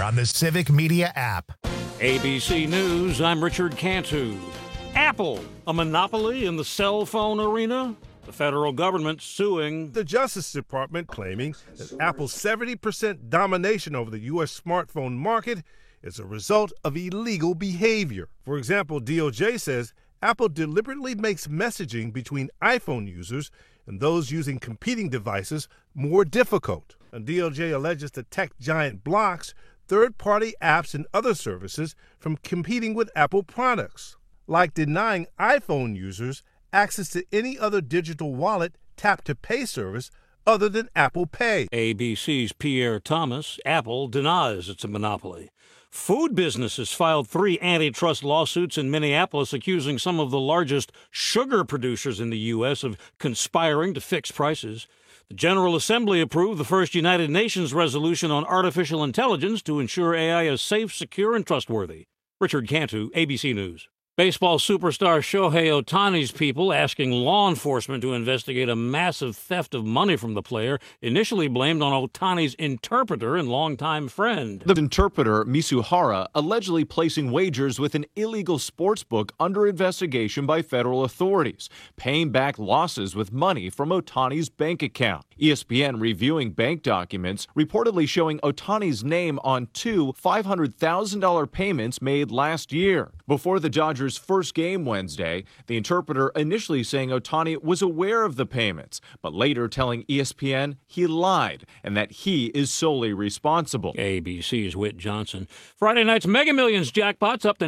anywhere on the Civic Media app. ABC News, I'm Richard Cantu. Apple, a monopoly in the cell phone arena? The federal government suing the Justice Department, claiming that Apple's 70% domination over the U.S. smartphone market is a result of illegal behavior. For example, DOJ says Apple deliberately makes messaging between iPhone users and those using competing devices more difficult. And DOJ alleges the tech giant blocks third-party apps and other services from competing with Apple products, like denying iPhone users access to any other digital wallet tap-to-pay service other than Apple Pay. ABC's Pierre Thomas. Apple denies it's a monopoly. Food businesses filed 3 antitrust lawsuits in Minneapolis accusing some of the largest sugar producers in the U.S. of conspiring to fix prices. The General Assembly approved the first United Nations resolution on artificial intelligence to ensure AI is safe, secure, and trustworthy. Richard Cantu, ABC News. Baseball superstar Shohei Ohtani's people asking law enforcement to investigate a massive theft of money from the player, initially blamed on Ohtani's interpreter and longtime friend. The interpreter, Misuhara, allegedly placing wagers with an illegal sports book under investigation by federal authorities, paying back losses with money from Ohtani's bank account. ESPN reviewing bank documents reportedly showing Ohtani's name on 2 $500,000 payments made last year. Before the Dodgers' first game Wednesday, the interpreter initially saying Ohtani was aware of the payments, but later telling ESPN he lied and that he is solely responsible. ABC's Whit Johnson. Friday night's Mega Millions jackpot's up to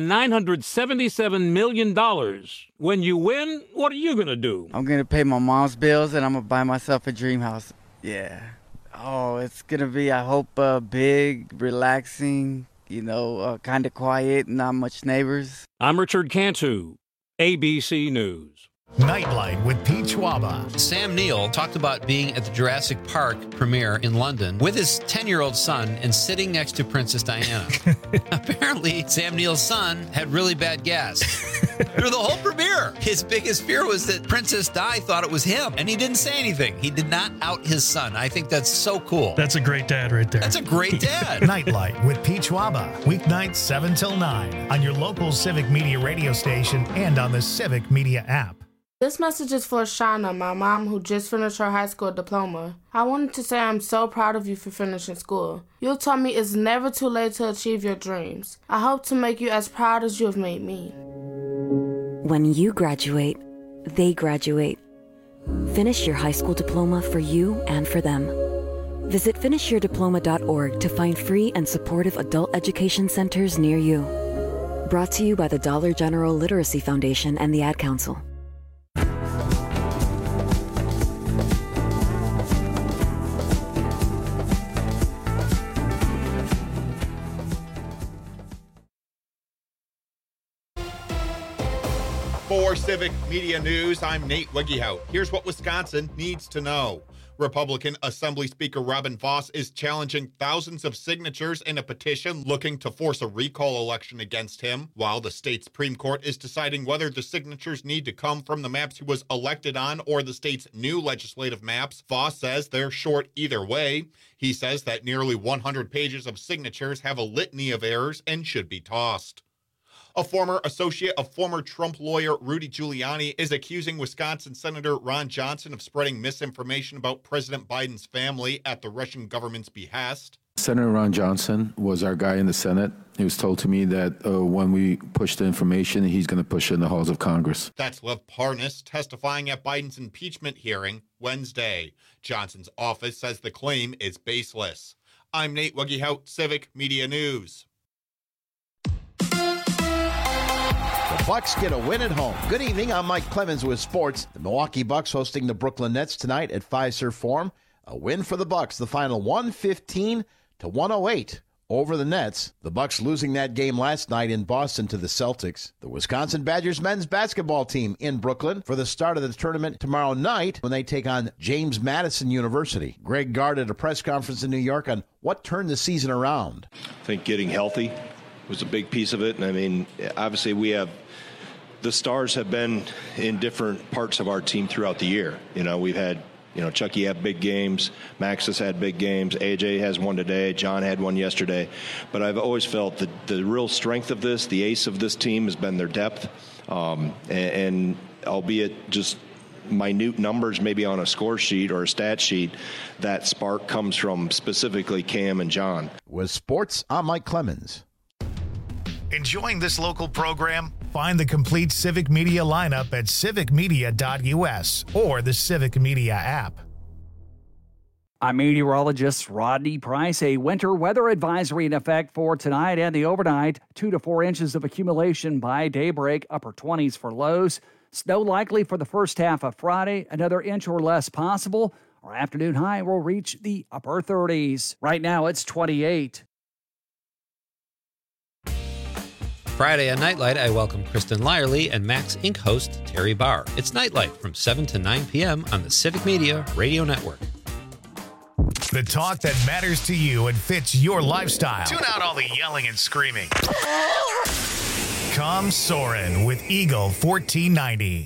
$977 million. When you win, what are you going to do? I'm going to pay my mom's bills and I'm going to buy myself a dream house. Yeah. Oh, it's going to be, I hope, big, relaxing, kind of quiet, not much neighbors. I'm Richard Cantu, ABC News. Nightlight with Pete Schwaba. Sam Neill talked about being at the Jurassic Park premiere in London with his 10-year-old son and sitting next to Princess Diana. Apparently, Sam Neill's son had really bad gas through the whole premiere. His biggest fear was that Princess Di thought it was him, and he didn't say anything. He did not out his son. I think that's so cool. That's a great dad right there. That's a great dad. Nightlight with Pete Schwaba. Weeknights 7 till 9 on your local Civic Media radio station and on the Civic Media app. This message is for Shauna, my mom, who just finished her high school diploma. I wanted to say I'm so proud of you for finishing school. You told me it's never too late to achieve your dreams. I hope to make you as proud as you have made me. When you graduate, they graduate. Finish your high school diploma for you and for them. Visit finishyourdiploma.org to find free and supportive adult education centers near you. Brought to you by the Dollar General Literacy Foundation and the Ad Council. For Civic Media News, I'm Nate Wegehout. Here's what Wisconsin needs to know. Republican Assembly Speaker Robin Vos is challenging thousands of signatures in a petition looking to force a recall election against him, while the state Supreme Court is deciding whether the signatures need to come from the maps he was elected on or the state's new legislative maps. Vos says they're short either way. He says that nearly 100 pages of signatures have a litany of errors and should be tossed. A former associate of former Trump lawyer Rudy Giuliani is accusing Wisconsin Senator Ron Johnson of spreading misinformation about President Biden's family at the Russian government's behest. Senator Ron Johnson was our guy in the Senate. He was told to me that when we push the information, he's going to push it in the halls of Congress. That's Lev Parnas testifying at Biden's impeachment hearing Wednesday. Johnson's office says the claim is baseless. I'm Nate Wegehout, Civic Media News. The Bucks get a win at home. Good evening, I'm Mike Clemens with sports. The Milwaukee Bucks hosting the Brooklyn Nets tonight at Fiserv Forum. A win for the Bucks, the final 115-108 over the Nets. The Bucks losing that game last night in Boston to the Celtics. The Wisconsin Badgers men's basketball team in Brooklyn for the start of the tournament tomorrow night when they take on James Madison University. Greg Gard at a press conference in New York on what turned the season around. I think getting healthy was a big piece of it. And I mean, obviously the stars have been in different parts of our team throughout the year. You know, we've had Chucky had big games. Max has had big games. AJ has one today. John had one yesterday. But I've always felt that the real strength of this, the ace of this team, has been their depth. And albeit just minute numbers maybe on a score sheet or a stat sheet, that spark comes from specifically Cam and John. With sports, I'm Mike Clemens. Enjoying this local program? Find the complete Civic Media lineup at civicmedia.us or the Civic Media app. I'm meteorologist Rodney Price. A winter weather advisory in effect for tonight and the overnight. 2 to 4 inches of accumulation by daybreak, upper 20s for lows. Snow likely for the first half of Friday, another inch or less possible. Our afternoon high will reach the upper 30s. Right now it's 28. Friday on Nightlight, I welcome Kristen Lyerly and Max Inc. host Terry Barr. It's Nightlight from 7 to 9 p.m. on the Civic Media Radio Network. The talk that matters to you and fits your lifestyle. Tune out all the yelling and screaming. Come Soarin' with Eagle 1490.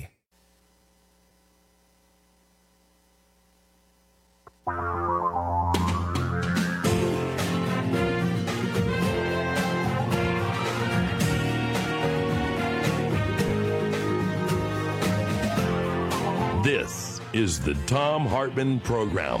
This is the Thom Hartmann Program.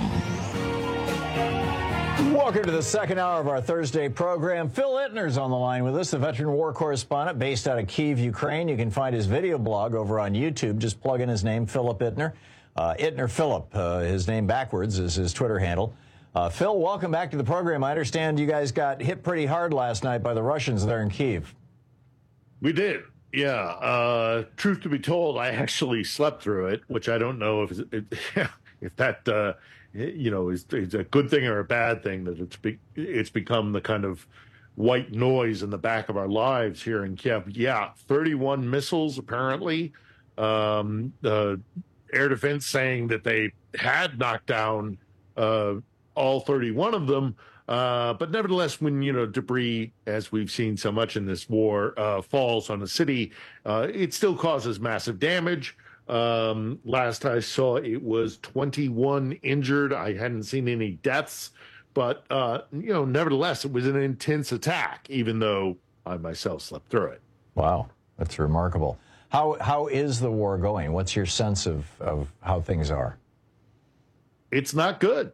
Welcome to the second hour of our Thursday program. Phil Ittner's on the line with us, the veteran war correspondent based out of Kyiv, Ukraine. You can find his video blog over on YouTube. Just plug in his name, Philip Ittner. Ittner Philip, his name backwards is his Twitter handle. Phil, welcome back to the program. I understand you guys got hit pretty hard last night by the Russians there in Kyiv. We did. Yeah. Truth to be told, I actually slept through it, which I don't know if that is a good thing or a bad thing, that it's become the kind of white noise in the back of our lives here in Kiev. Yeah, 31 missiles apparently. Air Defense saying that they had knocked down all 31 of them. But nevertheless, when, debris, as we've seen so much in this war, falls on a city, it still causes massive damage. Last I saw, it was 21 injured. I hadn't seen any deaths, but, nevertheless, it was an intense attack, even though I myself slept through it. Wow, that's remarkable. How is the war going? What's your sense of how things are? It's not good.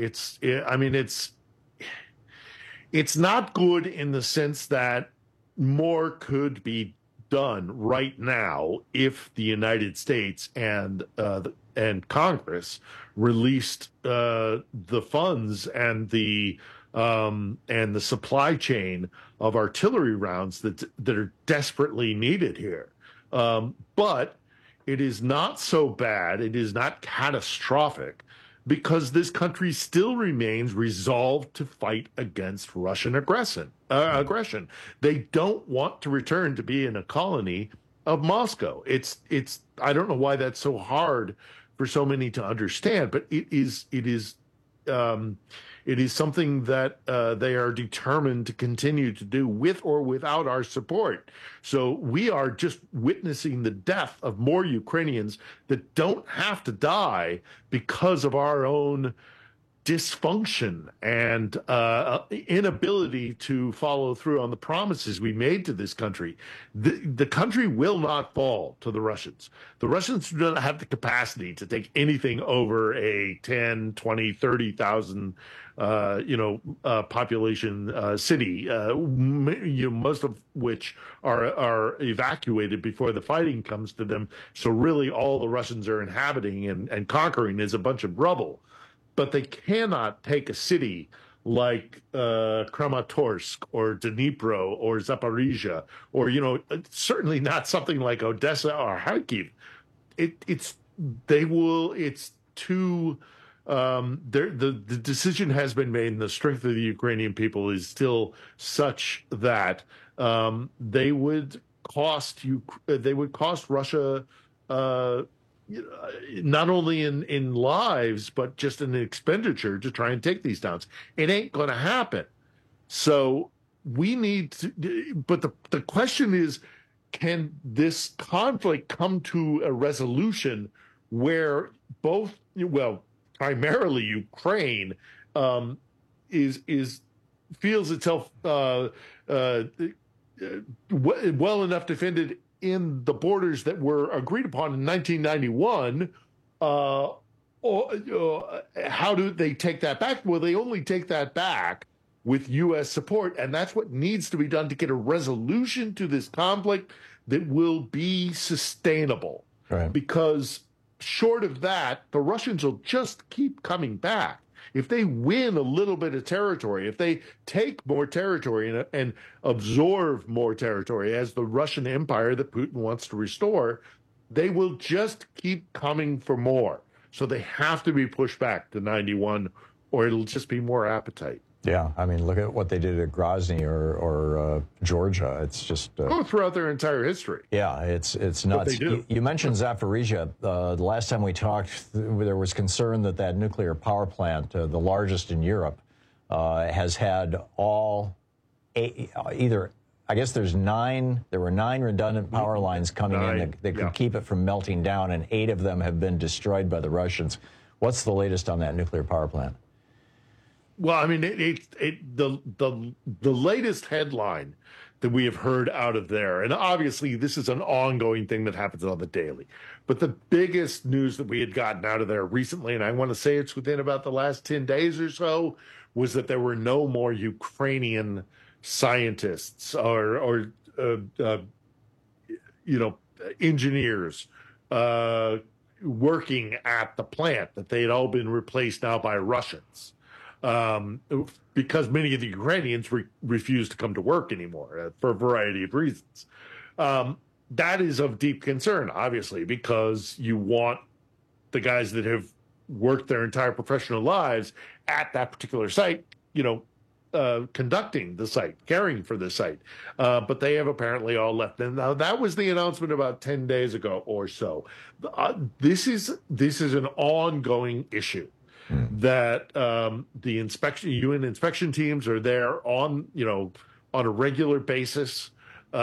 It's not good in the sense that more could be done right now if the United States and Congress released the funds and the supply chain of artillery rounds that are desperately needed here. But it is not so bad. It is not catastrophic, because this country still remains resolved to fight against Russian aggression. They don't want to return to being a colony of Moscow. I don't know why that's so hard for so many to understand, but it is something that they are determined to continue to do with or without our support. So we are just witnessing the death of more Ukrainians that don't have to die because of our own dysfunction and inability to follow through on the promises we made to this country. The country will not fall to the Russians. The Russians do not have the capacity to take anything over a 10, 20, 30,000 population city, most of which are evacuated before the fighting comes to them. So really all the Russians are inhabiting and conquering is a bunch of rubble. But they cannot take a city like Kramatorsk or Dnipro or Zaporizhia, or certainly not something like Odessa or Kharkiv. The decision has been made, and the strength of the Ukrainian people is still such that they would cost Russia. Not only in lives, but just in expenditure to try and take these towns. It ain't going to happen. So we need to, but the question is, can this conflict come to a resolution where primarily Ukraine, feels itself well enough defended in the borders that were agreed upon in 1991. How do they take that back? Well, they only take that back with U.S. support, and that's what needs to be done to get a resolution to this conflict that will be sustainable. Right. Because short of that, the Russians will just keep coming back. If they win a little bit of territory, if they take more territory and absorb more territory as the Russian empire that Putin wants to restore, they will just keep coming for more. So they have to be pushed back to 91, or it'll just be more appetite. Yeah, I mean, look at what they did at Grozny or Georgia. It's just throughout their entire history. Yeah, it's nuts. You mentioned Zaporizhia. The last time we talked, there was concern that nuclear power plant, the largest in Europe, has had I guess there were 9 redundant power lines coming in that could keep it from melting down, and 8 of them have been destroyed by the Russians. What's the latest on that nuclear power plant? Well, I mean, the latest headline that we have heard out of there, and obviously this is an ongoing thing that happens on the daily, but the biggest news that we had gotten out of there recently, and I want to say it's within about the last 10 days or so, was that there were no more Ukrainian scientists or engineers working at the plant, that they had all been replaced now by Russians. Because many of the Ukrainians refuse to come to work anymore for a variety of reasons. That is of deep concern, obviously, because you want the guys that have worked their entire professional lives at that particular site, conducting the site, caring for the site. But they have apparently all left. And now that was the announcement about 10 days ago or so. This is an ongoing issue. That the UN inspection teams are there on a regular basis.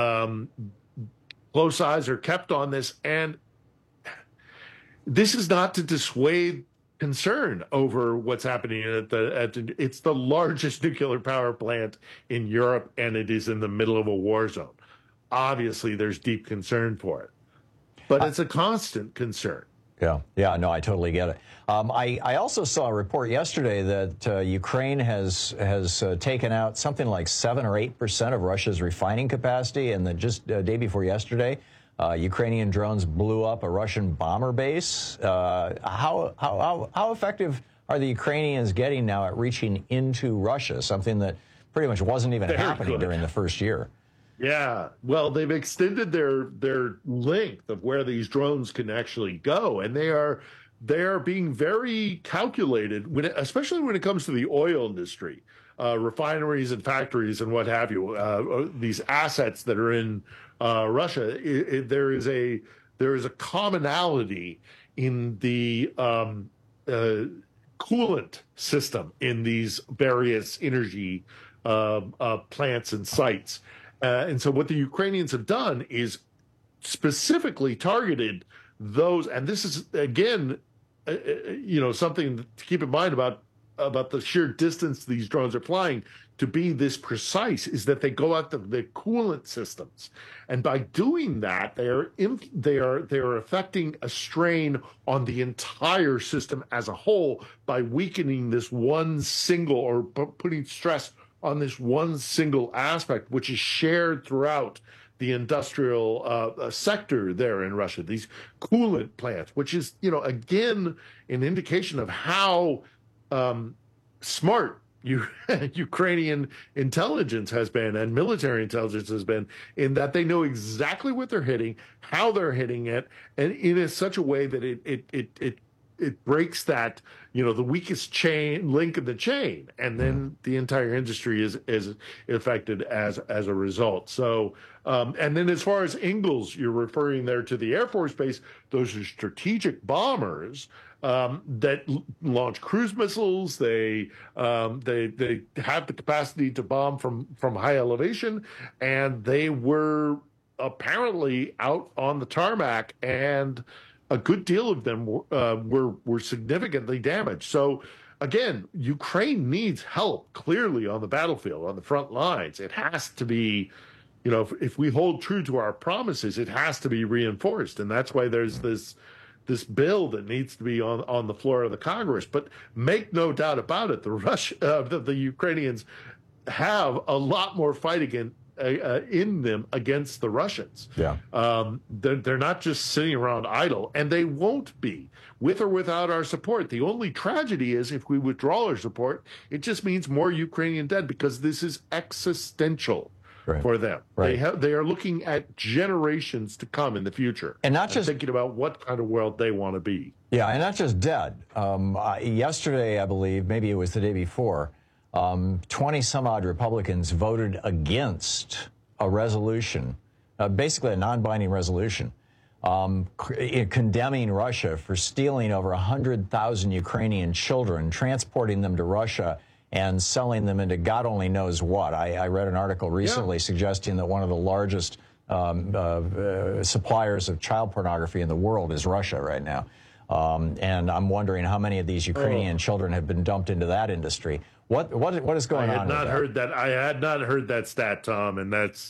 Close eyes are kept on this, and this is not to dissuade concern over what's happening it's the largest nuclear power plant in Europe, and it is in the middle of a war zone. Obviously, there's deep concern for it, but it's a constant concern. Yeah, no, I totally get it. I also saw a report yesterday that Ukraine has taken out something like 7 or 8% of Russia's refining capacity, and that just day before yesterday, Ukrainian drones blew up a Russian bomber base. How effective are the Ukrainians getting now at reaching into Russia? Something that pretty much wasn't even happening during the first year. Yeah, well, they've extended their length of where these drones can actually go, and they are being very calculated, especially when it comes to the oil industry, refineries and factories and what have you. These assets that are in Russia, there is a commonality in the coolant system in these various energy plants and sites. And so what the Ukrainians have done is specifically targeted those, and this is, again, something to keep in mind about the sheer distance these drones are flying. To be this precise is that they go out the coolant systems, and by doing that, they are affecting a strain on the entire system as a whole by weakening this one single, or putting stress on this one single aspect, which is shared throughout the industrial sector there in Russia, these coolant plants, which is, again, an indication of how smart Ukrainian intelligence has been, and military intelligence has been, in that they know exactly what they're hitting, how they're hitting it, and in such a way that it breaks that, the weakest link in the chain, and then the entire industry is affected as a result. So, and then as far as Ingalls, you're referring there to the Air Force Base. Those are strategic bombers that launch cruise missiles. They have the capacity to bomb from high elevation, and they were apparently out on the tarmac and a good deal of them were significantly damaged. So again, Ukraine needs help clearly on the battlefield, on the front lines. It has to be, you know, if we hold true to our promises, it has to be reinforced. And that's why there's this bill that needs to be on the floor of the Congress. But make no doubt about it, the Ukrainians have a lot more fight in them against the Russians. Yeah. They're not just sitting around idle, and they won't be, with or without our support. The only tragedy is if we withdraw our support, it just means more Ukrainian dead, because this is existential for them. Right. They are looking at generations to come in the future, and not just thinking about what kind of world they want to be. Yeah, and not just dead. Yesterday, I believe, maybe it was the day before, 20 some odd Republicans voted against a resolution, basically a non-binding resolution, condemning Russia for stealing over 100,000 Ukrainian children, transporting them to Russia, and selling them into God only knows what. I read an article recently suggesting that one of the largest suppliers of child pornography in the world is Russia right now. And I'm wondering how many of these Ukrainian children have been dumped into that industry. What is going on? I had not heard that stat, Tom, and that's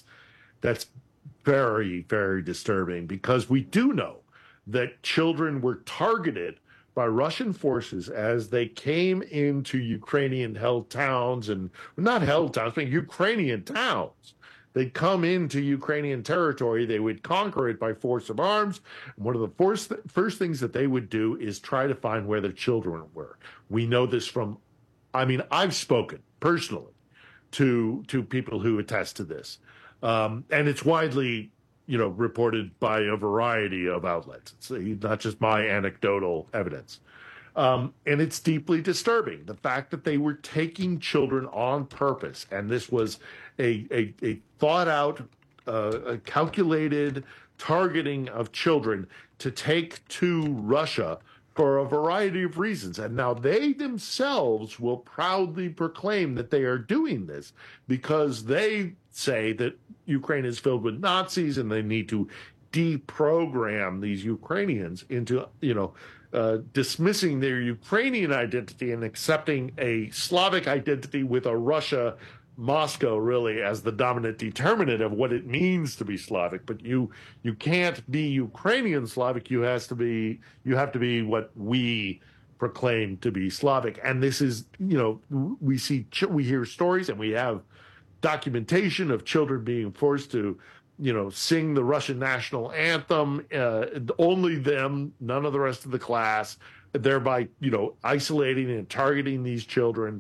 very, very disturbing, because we do know that children were targeted by Russian forces as they came into Ukrainian-held towns, and not held towns, but Ukrainian towns. They'd come into Ukrainian territory, they would conquer it by force of arms, and one of the first things that they would do is try to find where their children were. We know this from, I've spoken personally to people who attest to this, and it's widely, reported by a variety of outlets. It's not just my anecdotal evidence. And it's deeply disturbing, the fact that they were taking children on purpose. And this was a thought out, a calculated targeting of children to take to Russia for a variety of reasons. And now they themselves will proudly proclaim that they are doing this because they say that Ukraine is filled with Nazis and they need to deprogram these Ukrainians into, dismissing their Ukrainian identity and accepting a Slavic identity with a Russia, Moscow, really, as the dominant determinant of what it means to be Slavic. But you can't be Ukrainian Slavic. You have to be what we proclaim to be Slavic. And this is, we hear stories, and we have documentation of children being forced to, sing the Russian national anthem, only them, none of the rest of the class, thereby, isolating and targeting these children,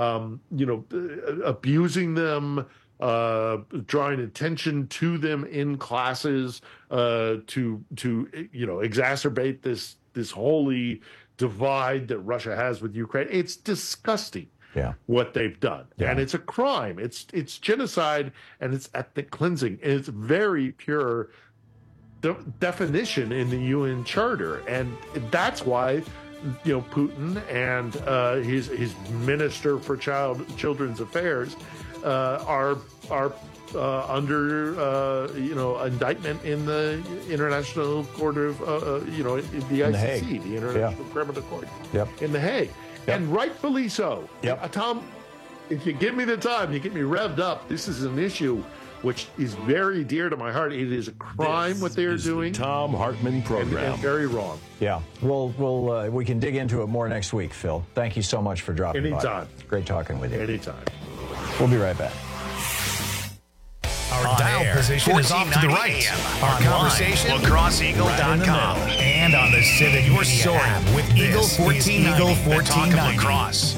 abusing them, drawing attention to them in classes, to exacerbate this holy divide that Russia has with Ukraine. It's disgusting. Yeah. What they've done. Yeah. And it's a crime. It's genocide, and it's ethnic cleansing. And it's very pure definition in the UN Charter. And that's why, Putin and his Minister for Children's Affairs are under indictment in the International Court of the ICC, the International Criminal Court, in The Hague. Yep. And rightfully so. Yep. Tom, if you give me the time, you get me revved up. This is an issue which is very dear to my heart. It is a crime what they are doing. The Thom Hartmann program. And very wrong. Yeah. We can dig into it more next week, Phil. Thank you so much for dropping by. Anytime. Great talking with you. Anytime. We'll be right back. Our dial position is off to the right. Our conversation, lacrosseeagle.com. And on the Civic Media app with Eagle 1490 Lacrosse.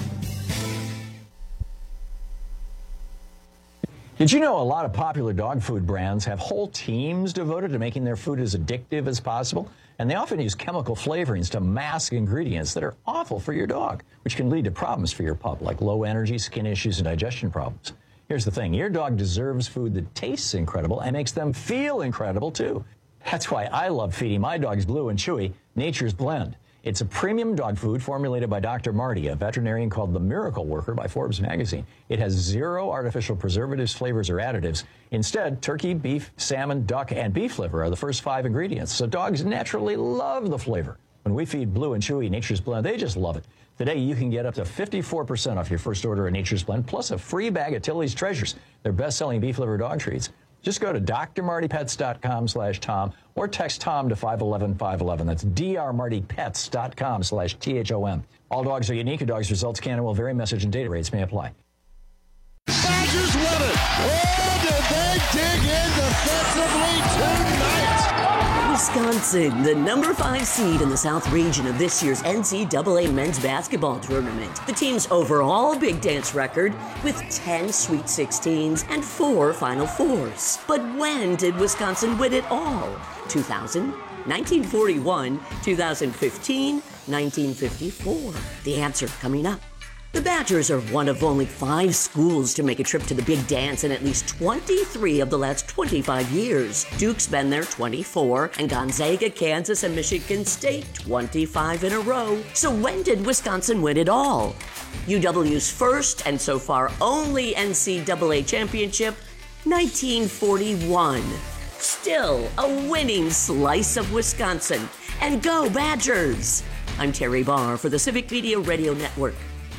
Did you know a lot of popular dog food brands have whole teams devoted to making their food as addictive as possible? And they often use chemical flavorings to mask ingredients that are awful for your dog, which can lead to problems for your pup, like low energy, skin issues, and digestion problems. Here's the thing. Your dog deserves food that tastes incredible and makes them feel incredible, too. That's why I love feeding my dogs Blue and Chewy Nature's Blend. It's a premium dog food formulated by Dr. Marty, a veterinarian called the Miracle Worker by Forbes magazine. It has 0 artificial preservatives, flavors, or additives. Instead, turkey, beef, salmon, duck, and beef liver are the first 5 ingredients, so dogs naturally love the flavor. When we feed Blue and Chewy Nature's Blend, they just love it. Today, you can get up to 54% off your first order of Nature's Blend, plus a free bag of Tilly's Treasures, their best-selling beef liver dog treats. Just go to drmartypets.com/Tom or text Tom to 511-511. That's drmartypets.com/THOM. All dogs are unique. A dog's results can and will vary. Message and data rates may apply. Badgers win it. Oh, did they dig in defensively tonight? Wisconsin, the number 5 seed in the South region of this year's NCAA men's basketball tournament. The team's overall Big Dance record with 10 Sweet 16s and 4 Final Fours. But when did Wisconsin win it all? 2000, 1941, 2015, 1954. The answer coming up. The Badgers are one of only 5 schools to make a trip to the Big Dance in at least 23 of the last 25 years. Duke's been there 24, and Gonzaga, Kansas, and Michigan State 25 in a row. So when did Wisconsin win it all? UW's first, and so far only, NCAA championship, 1941. Still a winning slice of Wisconsin. And go Badgers! I'm Terry Barr for the Civic Media Radio Network.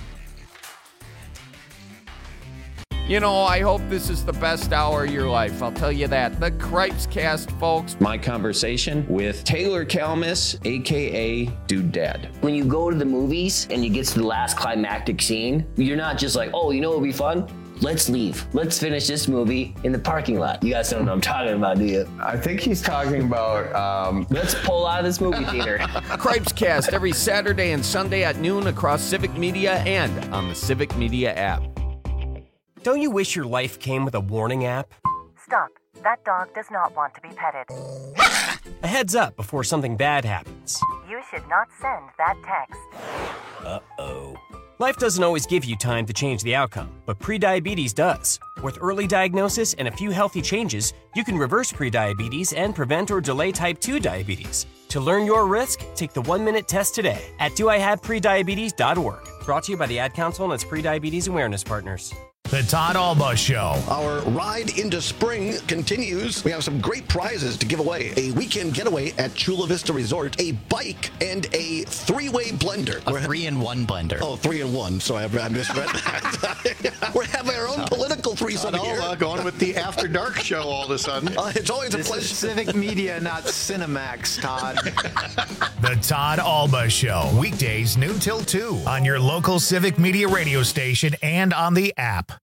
You know, I hope this is the best hour of your life. I'll tell you that. The Cripes Cast, folks. My conversation with Taylor Kalmus, a.k.a. Dude Dad. When you go to the movies and you get to the last climactic scene, you're not just like, oh, you know what would be fun? Let's leave. Let's finish this movie in the parking lot. You guys don't know what I'm talking about, do you? I think he's talking about, let's pull out of this movie theater. Cripes Cast every Saturday and Sunday at noon across Civic Media and on the Civic Media app. Don't you wish your life came with a warning app? Stop. That dog does not want to be petted. A heads up before something bad happens. You should not send that text. Uh-oh. Life doesn't always give you time to change the outcome, but prediabetes does. With early diagnosis and a few healthy changes, you can reverse prediabetes and prevent or delay type 2 diabetes. To learn your risk, take the 1-minute test today at doihaveprediabetes.org. Brought to you by the Ad Council and its prediabetes awareness partners. The Todd Alba Show. Our ride into spring continues. We have some great prizes to give away. A weekend getaway at Chula Vista Resort, a bike, and a 3-way blender. A 3-in-1 blender. Oh, 3-in-1. Sorry, I misread that. We're having our own political threesome here. Going with the After Dark show all of a sudden. It's always a pleasure. This is Civic Media, not Cinemax, Todd. The Todd Alba Show. Weekdays noon till 2 on your local Civic Media radio station and on the app.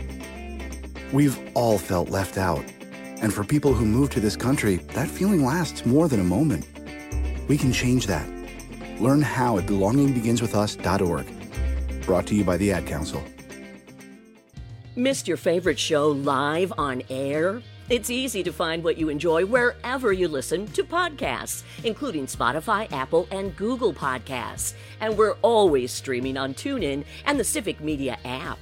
We've all felt left out. And for people who move to this country, that feeling lasts more than a moment. We can change that. Learn how at belongingbeginswithus.org. Brought to you by the Ad Council. Missed your favorite show live on air? It's easy to find what you enjoy wherever you listen to podcasts, including Spotify, Apple, and Google Podcasts. And we're always streaming on TuneIn and the Civic Media app.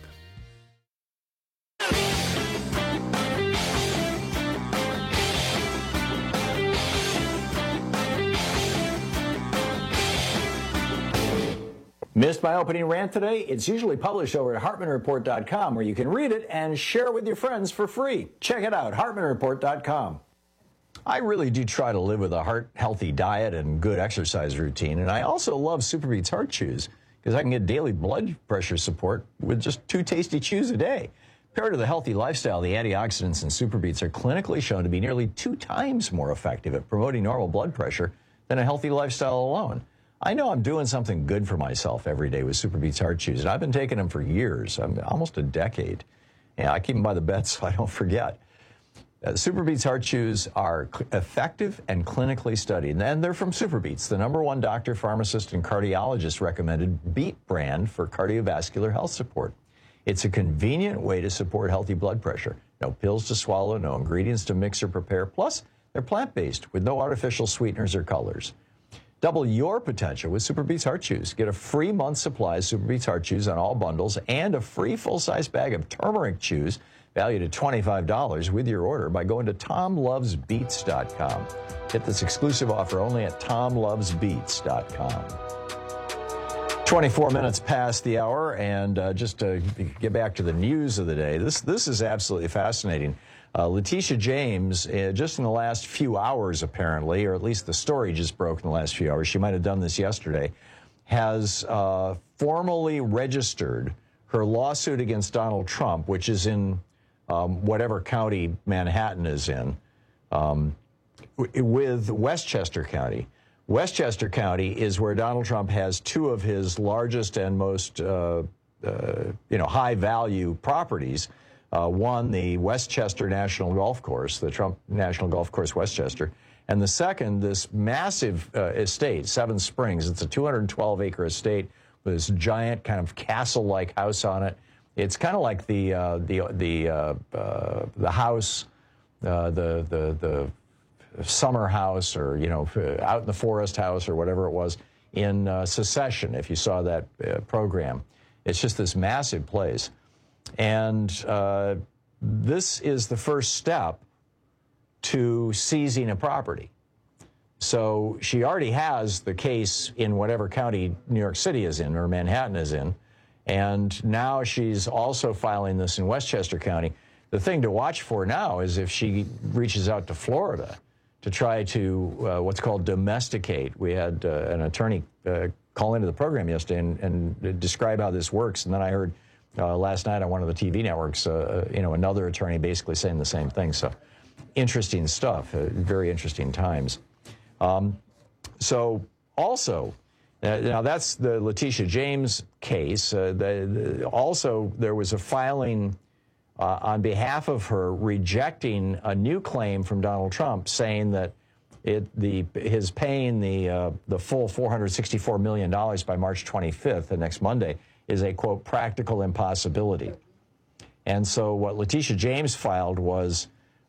Missed my opening rant today? It's usually published over at HartmanReport.com, where you can read it and share it with your friends for free. Check it out, HartmanReport.com. I really do try to live with a heart-healthy diet and good exercise routine, and I also love Superbeats Heart Chews because I can get daily blood pressure support with just 2 tasty chews a day. Paired with a healthy lifestyle, the antioxidants in Superbeats are clinically shown to be nearly 2 times more effective at promoting normal blood pressure than a healthy lifestyle alone. I know I'm doing something good for myself every day with Superbeats Heart Chews, and I've been taking them for years, almost a decade. I keep them by the bed so I don't forget. Superbeats Heart Chews are effective and clinically studied, and they're from Superbeats, the #1 doctor, pharmacist, and cardiologist recommended beet brand for cardiovascular health support. It's a convenient way to support healthy blood pressure. No pills to swallow, no ingredients to mix or prepare, plus they're plant-based with no artificial sweeteners or colors. Double your potential with Superbeats Heart Chews. Get a free month supply of Superbeats Heart Chews on all bundles and a free full-size bag of turmeric chews valued at $25 with your order by going to TomLovesBeats.com. Get this exclusive offer only at TomLovesBeats.com. 24 minutes past the hour, and just to get back to the news of the day, this is absolutely fascinating. Letitia James, just in the last few hours apparently, or at least the story just broke in the last few hours, she might have done this yesterday, has formally registered her lawsuit against Donald Trump, which is in whatever county Manhattan is in, with Westchester County. Westchester County is where Donald Trump has two of his largest and most high-value properties. One, the Westchester National Golf Course, the Trump National Golf Course Westchester, and the second, this massive estate, Seven Springs. It's a 212-acre estate with this giant kind of castle-like house on it. It's kind of like the house, the summer house, or out in the forest house, or whatever it was in Secession. If you saw that program, it's just this massive place, and this is the first step to seizing a property. So she already has the case in whatever county New York City is in, or Manhattan is in, and now she's also filing this in Westchester County. The thing to watch for now is if she reaches out to Florida to try to what's called domesticate. We had an attorney call into the program yesterday and describe how this works, and then I heard last night on one of the TV networks, another attorney basically saying the same thing. So interesting stuff, very interesting times. So also, now that's the Letitia James case. Also, there was a filing on behalf of her rejecting a new claim from Donald Trump saying that his paying the full $464 million by March 25th, the next Monday, is a, quote, practical impossibility. And so what Letitia James filed was,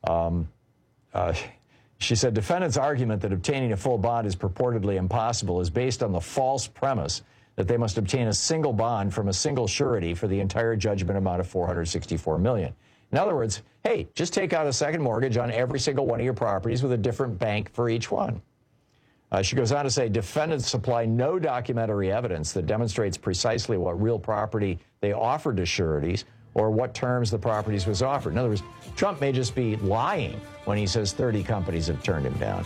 she said, defendant's argument that obtaining a full bond is purportedly impossible is based on the false premise that they must obtain a single bond from a single surety for the entire judgment amount of $464 million. In other words, hey, just take out a second mortgage on every single one of your properties with a different bank for each one. She goes on to say, defendants supply no documentary evidence that demonstrates precisely what real property they offered to sureties or what terms the properties was offered. In other words, Trump may just be lying when he says 30 companies have turned him down.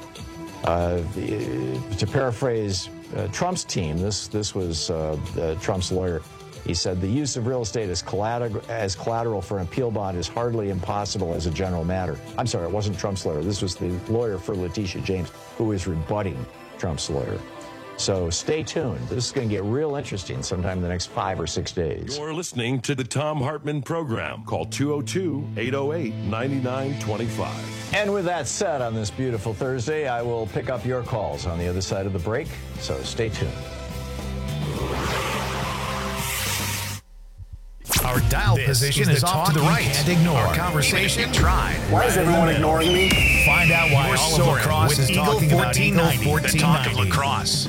To paraphrase Trump's team, this was Trump's lawyer. He said, the use of real estate as collateral for an appeal bond is hardly impossible as a general matter. I'm sorry, it wasn't Trump's lawyer. This was the lawyer for Letitia James, who is rebutting Trump's lawyer. So stay tuned. This is going to get real interesting sometime in the next 5 or 6 days. You're listening to the Thom Hartmann Program. Call 202-808-9925. And with that said, on this beautiful Thursday, I will pick up your calls on the other side of the break. So stay tuned. Our dial position is off to the right. Can't ignore. Our conversation tried. Why is everyone ignoring me? Find out why all of lacrosse is talking about Eagle 1490, the talk of lacrosse.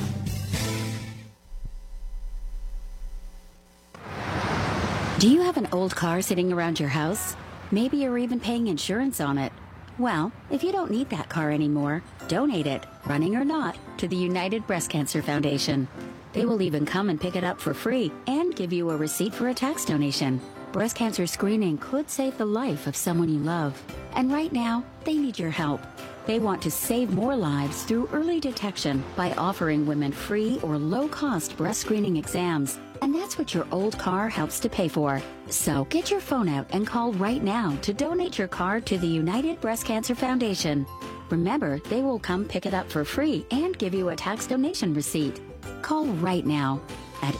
Do you have an old car sitting around your house? Maybe you're even paying insurance on it. Well, if you don't need that car anymore, donate it, running or not, to the United Breast Cancer Foundation. They will even come and pick it up for free and give you a receipt for a tax donation. Breast cancer screening could save the life of someone you love. And right now, they need your help. They want to save more lives through early detection by offering women free or low-cost breast screening exams. And that's what your old car helps to pay for. So get your phone out and call right now to donate your car to the United Breast Cancer Foundation. Remember, they will come pick it up for free and give you a tax donation receipt. Call right now at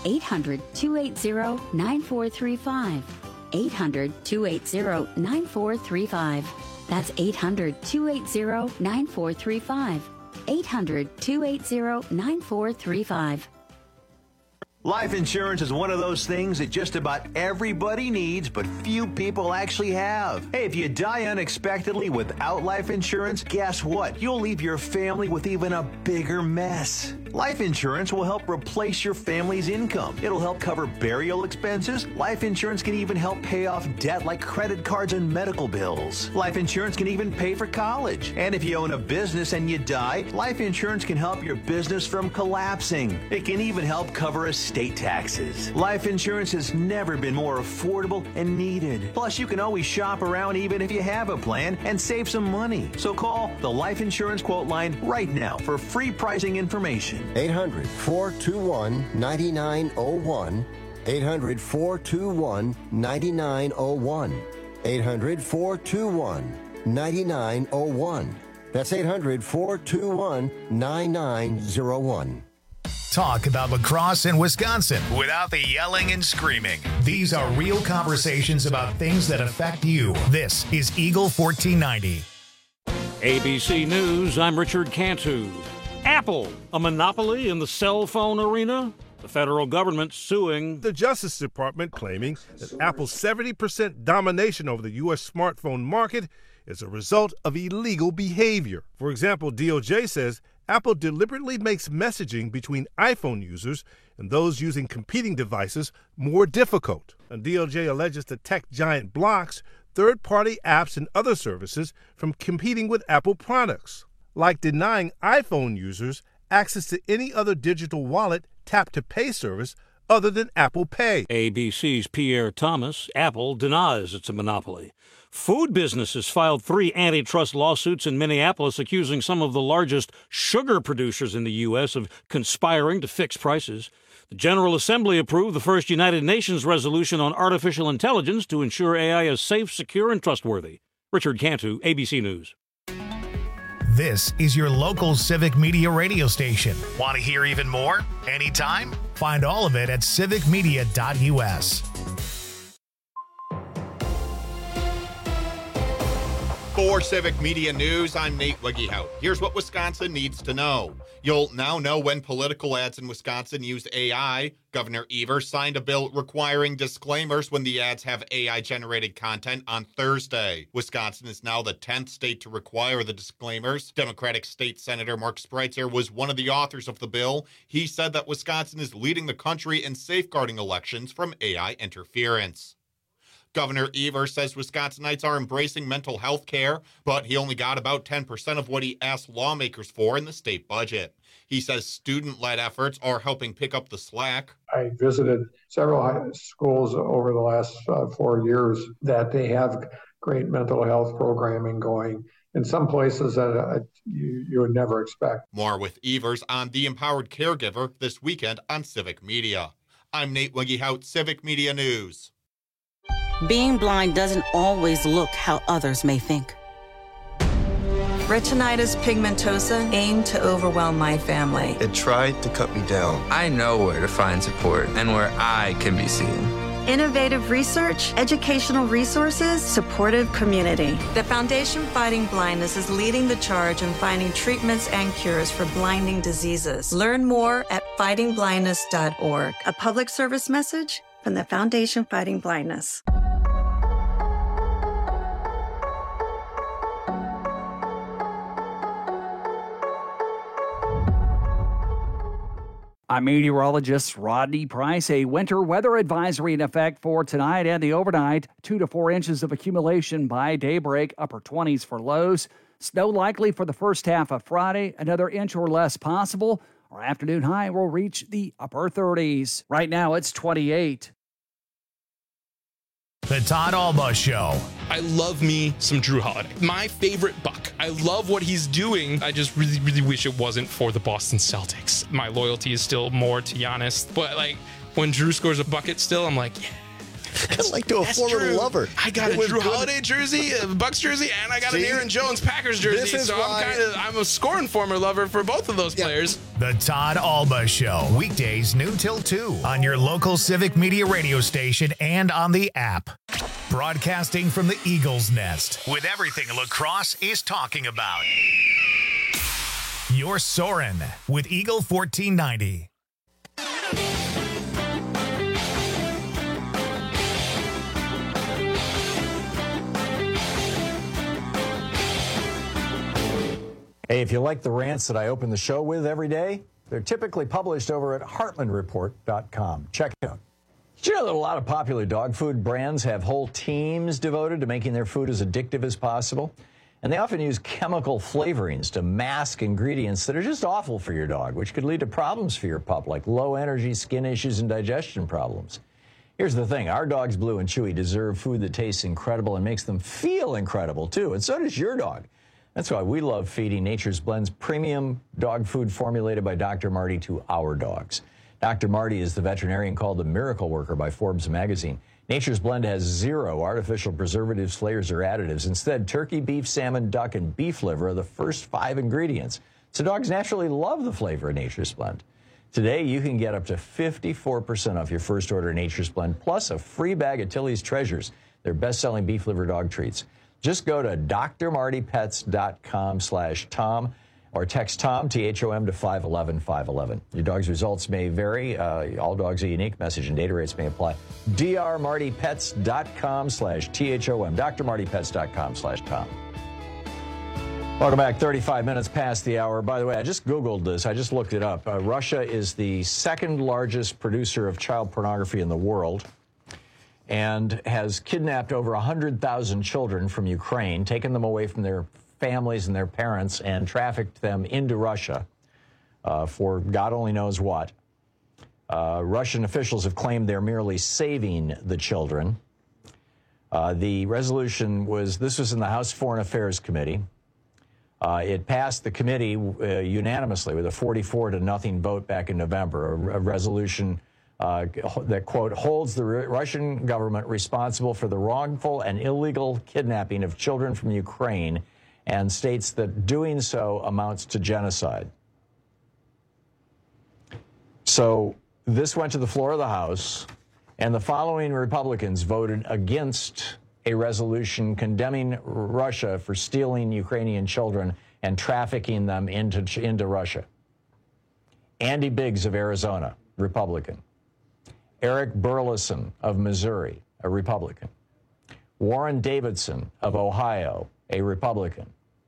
800-280-9435. 800-280-9435. That's 800-280-9435. 800-280-9435. Life insurance is one of those things that just about everybody needs, but few people actually have. Hey, if you die unexpectedly without life insurance, guess what? You'll leave your family with even a bigger mess. Life insurance will help replace your family's income. It'll help cover burial expenses. Life insurance can even help pay off debt like credit cards and medical bills. Life insurance can even pay for college. And if you own a business and you die, life insurance can help your business from collapsing. It can even help cover estate taxes. Life insurance has never been more affordable and needed. Plus, you can always shop around even if you have a plan and save some money. So call the Life Insurance Quote Line right now for free pricing information. 800-421-9901. 800-421-9901. 800-421-9901. That's 800-421-9901. Talk about lacrosse in Wisconsin without the yelling and screaming. These are real conversations about things that affect you. This is Eagle 1490. ABC News, I'm Richard Cantu. Apple, a monopoly in the cell phone arena? The federal government suing the Justice Department, claiming that Apple's 70% domination over the U.S. smartphone market is a result of illegal behavior. For example, DOJ says Apple deliberately makes messaging between iPhone users and those using competing devices more difficult. And DOJ alleges the tech giant blocks third-party apps and other services from competing with Apple products, like denying iPhone users access to any other digital wallet tap-to-pay service other than Apple Pay. ABC's Pierre Thomas. Apple denies it's a monopoly. Food businesses filed 3 antitrust lawsuits in Minneapolis accusing some of the largest sugar producers in the U.S. of conspiring to fix prices. The General Assembly approved the first United Nations resolution on artificial intelligence to ensure AI is safe, secure, and trustworthy. Richard Cantu, ABC News. This is your local Civic Media radio station. Want to hear even more? Anytime? Find all of it at civicmedia.us. For Civic Media News, I'm Nate Wiggyhout. Here's what Wisconsin needs to know. You'll now know when political ads in Wisconsin use AI. Governor Evers signed a bill requiring disclaimers when the ads have AI-generated content on Thursday. Wisconsin is now the 10th state to require the disclaimers. Democratic State Senator Mark Spreitzer was one of the authors of the bill. He said that Wisconsin is leading the country in safeguarding elections from AI interference. Governor Evers says Wisconsinites are embracing mental health care, but he only got about 10% of what he asked lawmakers for in the state budget. He says student-led efforts are helping pick up the slack. I visited several high schools over the last 4 years that they have great mental health programming going in some places that you would never expect. More with Evers on The Empowered Caregiver this weekend on Civic Media. I'm Nate Wiggyhout, Civic Media News. Being blind doesn't always look how others may think. Retinitis pigmentosa aimed to overwhelm my family. It tried to cut me down. I know where to find support and where I can be seen. Innovative research, educational resources, supportive community. The Foundation Fighting Blindness is leading the charge in finding treatments and cures for blinding diseases. Learn more at fightingblindness.org. A public service message from the Foundation Fighting Blindness. I'm meteorologist Rodney Price. A winter weather advisory in effect for tonight and the overnight. 2 to 4 inches of accumulation by daybreak, upper 20s for lows. Snow likely for the first half of Friday, another inch or less possible. Our afternoon high will reach the upper 30s. Right now it's 28. The Todd Alba Show. I love me some Drew Holiday. My favorite Buck. I love what he's doing. I just really, really wish it wasn't for the Boston Celtics. My loyalty is still more to Giannis. But, like, when Drew scores a bucket still, I'm like, yeah. Like to a former lover. I got a Drew Holiday jersey, a Bucks jersey, and I got an Aaron Jones Packers jersey. So I'm a scoring former lover for both of those players. The Todd Alba Show. Weekdays noon till 2 on your local Civic Media radio station and on the app. Broadcasting from the Eagles Nest with everything lacrosse is talking about. You're Soarin' with Eagle 1490. Hey, if you like the rants that I open the show with every day, They're typically published over at heartlandreport.com. Check it out. Did you know that a lot of popular dog food brands have whole teams devoted to making their food as addictive as possible? And they often use chemical flavorings to mask ingredients that are just awful for your dog, which could lead to problems for your pup, like low energy, skin issues, and digestion problems. Here's the thing. Our dogs, Blue and Chewy, deserve food that tastes incredible and makes them feel incredible, too. And so does your dog. That's why we love feeding Nature's Blend's premium dog food formulated by Dr. Marty to our dogs. Dr. Marty is the veterinarian called the Miracle Worker by Forbes magazine. Nature's Blend has 0 artificial preservatives, flavors, or additives. Instead, turkey, beef, salmon, duck, and beef liver are the first 5 ingredients. So dogs naturally love the flavor of Nature's Blend. Today, you can get up to 54% off your first order of Nature's Blend, plus a free bag of Tilly's Treasures, their best-selling beef liver dog treats. Just go to drmartypets.com/Tom or text Tom, T-H-O-M, to 511-511. Your dog's results may vary. All dogs are unique. Message and data rates may apply. drmartypets.com/THOM. drmartypets.com/Tom. Welcome back. 35 minutes past the hour. By the way, I just Googled this. I just looked it up. Russia is the second largest producer of child pornography in the world and has kidnapped over 100,000 children from Ukraine, taken them away from their families and their parents, and trafficked them into Russia for God only knows what. Russian officials have claimed they're merely saving the children. The resolution was in the House Foreign Affairs Committee. It passed the committee unanimously with a 44-0 vote back in November, a resolution that, quote, holds the Russian government responsible for the wrongful and illegal kidnapping of children from Ukraine, and states that doing so amounts to genocide. So this went to the floor of the House, and the following Republicans voted against a resolution condemning Russia for stealing Ukrainian children and trafficking them into Russia. Andy Biggs of Arizona, Republican. Eric Burleson of Missouri, a Republican. Warren Davidson of Ohio, a Republican.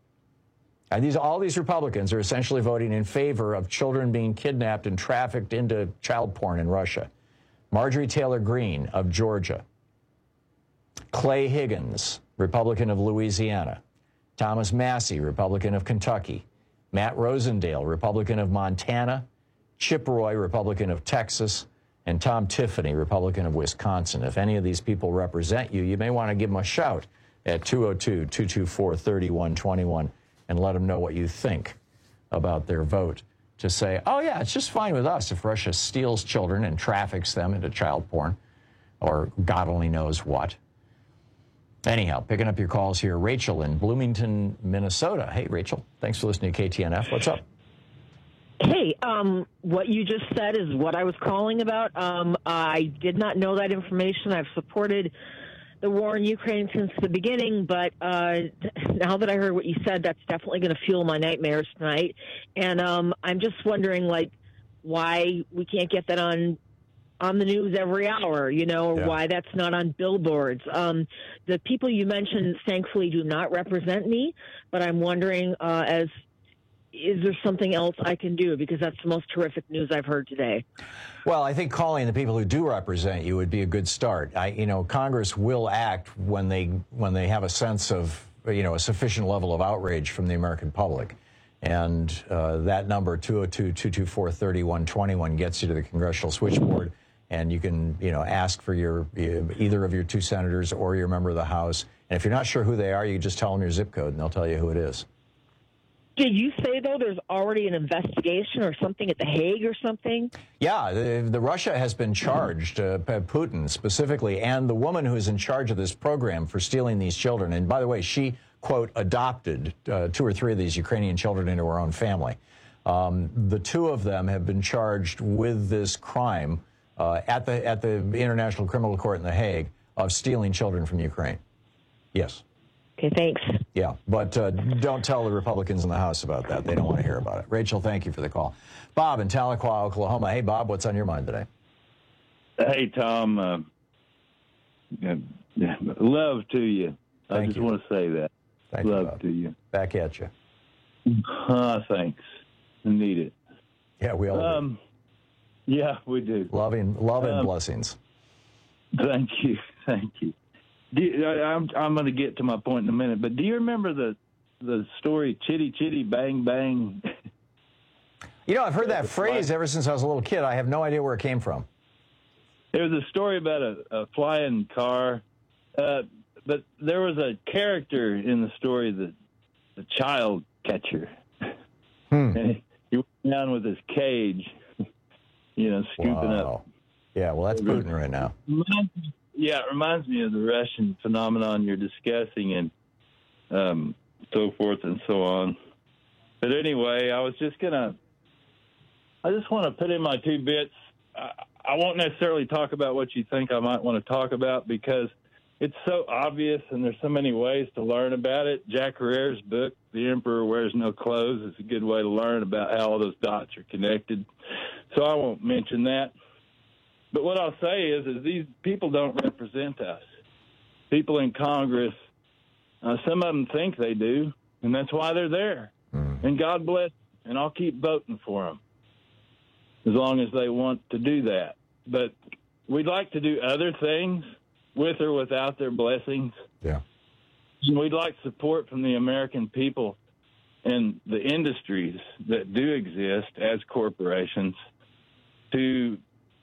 And all these Republicans are essentially voting in favor of children being kidnapped and trafficked into child porn in Russia. Marjorie Taylor Greene of Georgia. Clay Higgins, Republican of Louisiana. Thomas Massey, Republican of Kentucky. Matt Rosendale, Republican of Montana. Chip Roy, Republican of Texas. And Tom Tiffany, Republican of Wisconsin. If any of these people represent you, you may want to give them a shout at 202-224-3121 and let them know what you think about their vote to say, oh, yeah, it's just fine with us if Russia steals children and traffics them into child porn or God only knows what. Anyhow, picking up your calls here, Rachel in Bloomington, Minnesota. Hey, Rachel, thanks for listening to KTNF. What's up? Hey, what you just said is what I was calling about. I did not know that information. I've supported the war in Ukraine since the beginning, but now that I heard what you said, that's definitely going to fuel my nightmares tonight. And I'm just wondering, why we can't get that on the news every hour, or why that's not on billboards. The people you mentioned, thankfully, do not represent me, but I'm wondering, is there something else I can do? Because that's the most terrific news I've heard today. Well, I think calling the people who do represent you would be a good start. Congress will act when they have a sense of, a sufficient level of outrage from the American public. And that number, 202-224-3121, gets you to the congressional switchboard. And you can, ask for either of your 2 senators or your member of the House. And if you're not sure who they are, you just tell them your zip code, and they'll tell you who it is. Did you say, though, there's already an investigation or something at The Hague or something? Yeah, the Russia has been charged, Putin specifically, and the woman who's in charge of this program for stealing these children. And by the way, she, quote, adopted 2 or 3 of these Ukrainian children into her own family. The 2 of them have been charged with this crime at the International Criminal Court in The Hague of stealing children from Ukraine. Yes. Okay, thanks. Yeah, but don't tell the Republicans in the House about that. They don't want to hear about it. Rachel, thank you for the call. Bob in Tahlequah, Oklahoma. Hey, Bob, what's on your mind today? Hey, Tom. Love to you. I just want to say that. Thank love you, Bob. To you. Back at you. Thanks. I need it. Yeah, we all do. Yeah, we do. Love and blessings. Thank you. I'm going to get to my point in a minute, but do you remember the story Chitty Chitty Bang Bang? I've heard that phrase ever since I was a little kid. I have no idea where it came from. It was a story about a flying car, but there was a character in the story, the child catcher. And he went down with his cage, scooping up. Yeah, well, that's Putin right now. Yeah, it reminds me of the Russian phenomenon you're discussing and so forth and so on. But anyway, I just want to put in my 2 bits. I won't necessarily talk about what you think I might want to talk about because it's so obvious and there's so many ways to learn about it. Jack Herrera's book, The Emperor Wears No Clothes, is a good way to learn about how all those dots are connected. So I won't mention that. But what I'll say is these people don't represent us. People in Congress, some of them think they do, and that's why they're there. And God bless, and I'll keep voting for them as long as they want to do that. But we'd like to do other things with or without their blessings. Yeah. And we'd like support from the American people and the industries that do exist as corporations to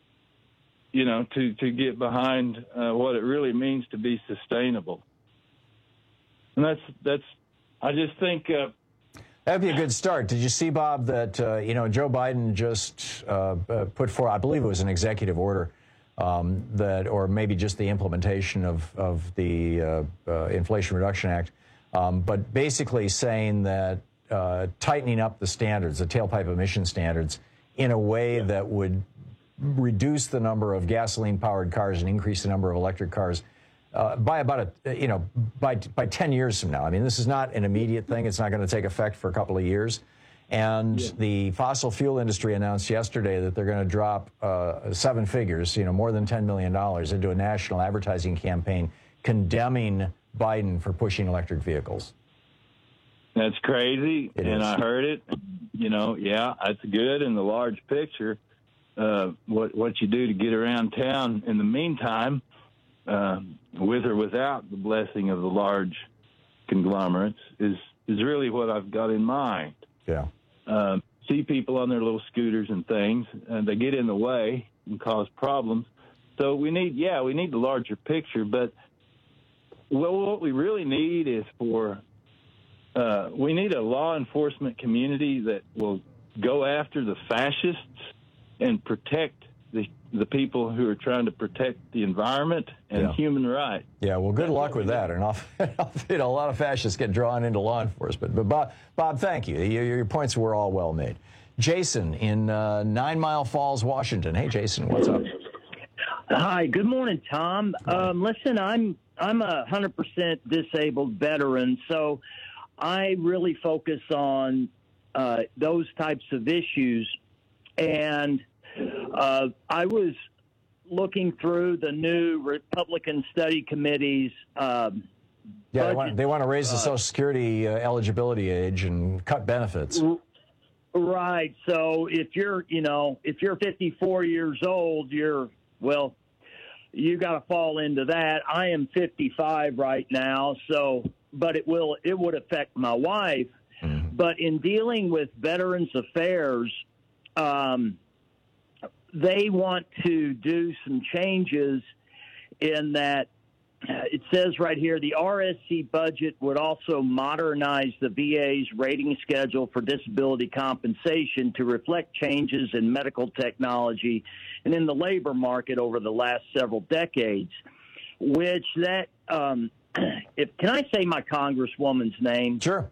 get behind what it really means to be sustainable. And that's I just think that'd be a good start. Did you see, Bob, that Joe Biden just put forward, I believe it was an executive order, or maybe just the implementation of the Inflation Reduction Act, but basically saying that tightening up the standards, the tailpipe emission standards, in a way that would reduce the number of gasoline-powered cars and increase the number of electric cars by about by 10 years from now. I mean, this is not an immediate thing. It's not going to take effect for a couple of years. And the fossil fuel industry announced yesterday that they're going to drop 7 figures, more than $10 million, into a national advertising campaign condemning Biden for pushing electric vehicles. That's crazy, and I heard it. Yeah, that's good in the large picture. What you do to get around town in the meantime, with or without the blessing of the large conglomerates, is really what I've got in mind. Yeah. See people on their little scooters and things, and they get in the way and cause problems. So we need the larger picture. But what we really need is we need a law enforcement community that will go after the fascists and protect the people who are trying to protect the environment and human rights. Yeah, well, good luck with that. And a lot of fascists get drawn into law enforcement. But Bob, thank you. Your points were all well made. Jason in 9 Mile Falls, Washington. Hey, Jason, what's up? Hi, good morning, Tom. Listen, I'm a 100% disabled veteran, so I really focus on those types of issues. And I was looking through the new Republican study committee's they want to raise the Social Security eligibility age and cut benefits. Right. So if you're 54 years old, you got to fall into that. I am 55 right now, but it would affect my wife. Mm-hmm. But in dealing with Veterans Affairs, they want to do some changes in that it says right here, the RSC budget would also modernize the VA's rating schedule for disability compensation to reflect changes in medical technology and in the labor market over the last several decades, which can I say my congresswoman's name? Sure.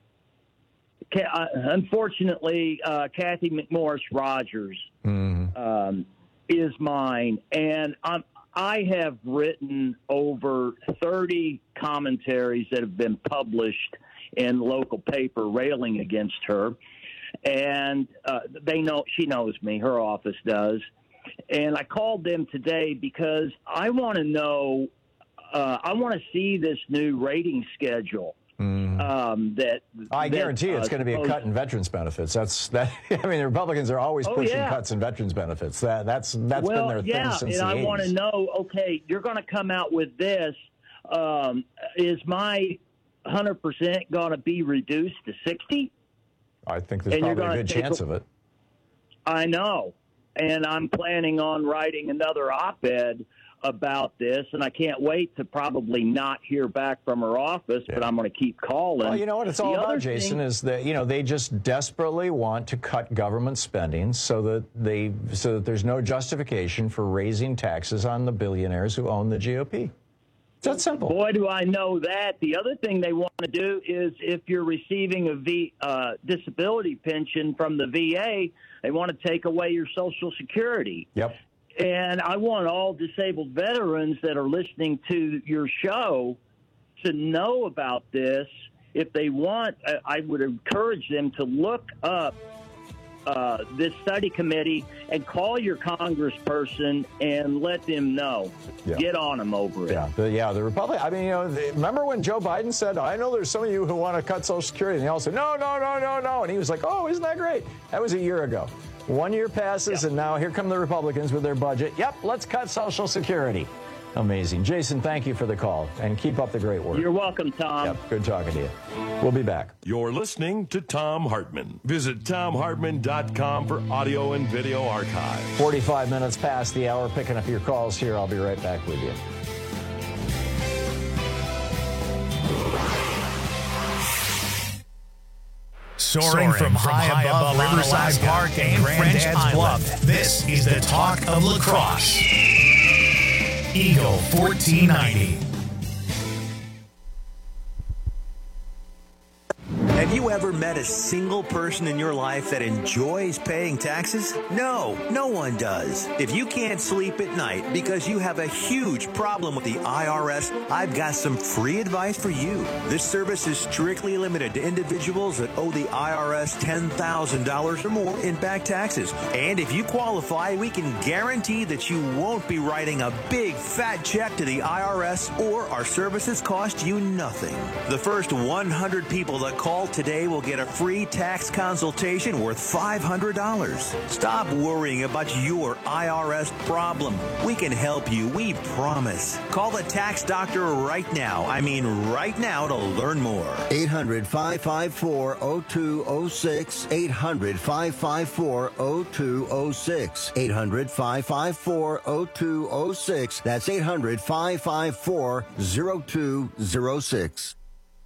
Unfortunately, Kathy McMorris Rogers is mine, and I have written over 30 commentaries that have been published in local paper railing against her, and she knows me. Her office does, and I called them today because I want to know. I want to see this new rating schedule. I guarantee it's going to be a cut in veterans benefits. I mean, the Republicans are always pushing cuts in veterans benefits. That's been their thing since the 80s. And I want to know, okay, you're going to come out with this. Is my 100% going to be reduced to 60? I think there's probably a good chance of it. I know. And I'm planning on writing another op-ed about this, and I can't wait to probably not hear back from her office, but I'm going to keep calling. Well, you know what it's all about, Jason, is that, they just desperately want to cut government spending so that there's no justification for raising taxes on the billionaires who own the GOP. It's that simple. Boy, do I know that. The other thing they want to do is if you're receiving a disability pension from the VA, they want to take away your Social Security. Yep. And I want all disabled veterans that are listening to your show to know about this. If they want, I would encourage them to look up this study committee and call your congressperson and let them know. Yeah. Get on them over it. The Republic. I mean, remember when Joe Biden said, "I know there's some of you who want to cut Social Security," and they all said, "No, no, no, no, no," and he was like, "Oh, isn't that great?" That was a year ago. 1 year passes, and now here come the Republicans with their budget. Yep, let's cut Social Security. Amazing. Jason, thank you for the call, and keep up the great work. You're welcome, Tom. Yep, good talking to you. We'll be back. You're listening to Thom Hartmann. Visit ThomHartmann.com for audio and video archive. 45 minutes past the hour, picking up your calls here. I'll be right back with you. Soaring from high above Riverside Park and Granddad's Bluff, this is the talk of lacrosse. Eagle 1490. Have you ever met a single person in your life that enjoys paying taxes? No, no one does. If you can't sleep at night because you have a huge problem with the IRS, I've got some free advice for you. This service is strictly limited to individuals that owe the IRS $10,000 or more in back taxes. And if you qualify, we can guarantee that you won't be writing a big fat check to the IRS, or our services cost you nothing. The first 100 people that call today will get a free tax consultation worth $500. Stop worrying about your IRS problem. We can help you, we promise. Call the tax doctor right now. I mean right now to learn more. 800-554-0206. 800-554-0206. 800-554-0206. That's 800-554-0206.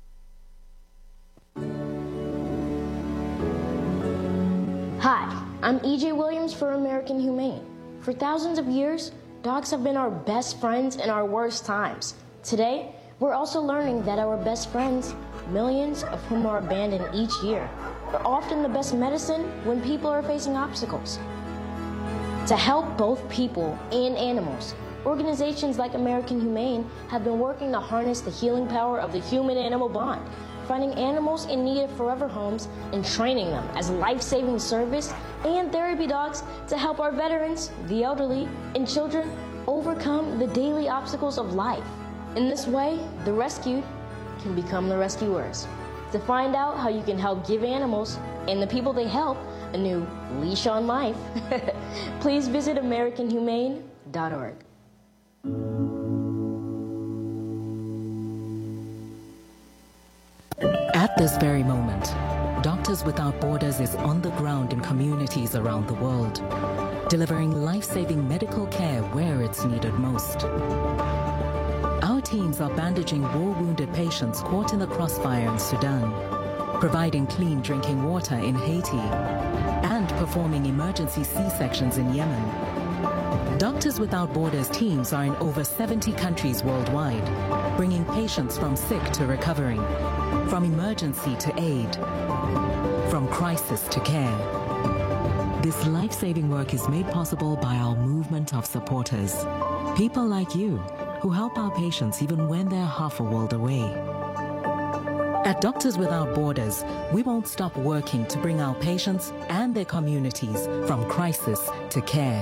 Hi, I'm E.J. Williams for American Humane. For thousands of years, dogs have been our best friends in our worst times. Today, we're also learning that our best friends, millions of whom are abandoned each year, are often the best medicine when people are facing obstacles. To help both people and animals, organizations like American Humane have been working to harness the healing power of the human-animal bond, finding animals in need of forever homes and training them as life-saving service and therapy dogs to help our veterans, the elderly, and children overcome the daily obstacles of life. In this way, the rescued can become the rescuers. To find out how you can help give animals and the people they help a new leash on life, please visit AmericanHumane.org. At this very moment, Doctors Without Borders is on the ground in communities around the world, delivering life-saving medical care where it's needed most. Our teams are bandaging war-wounded patients caught in the crossfire in Sudan, providing clean drinking water in Haiti, and performing emergency C-sections in Yemen. Doctors Without Borders teams are in over 70 countries worldwide, bringing patients from sick to recovering, from emergency to aid, from crisis to care. This life-saving work is made possible by our movement of supporters, people like you who help our patients even when they're half a world away. At Doctors Without Borders, we won't stop working to bring our patients and their communities from crisis to care.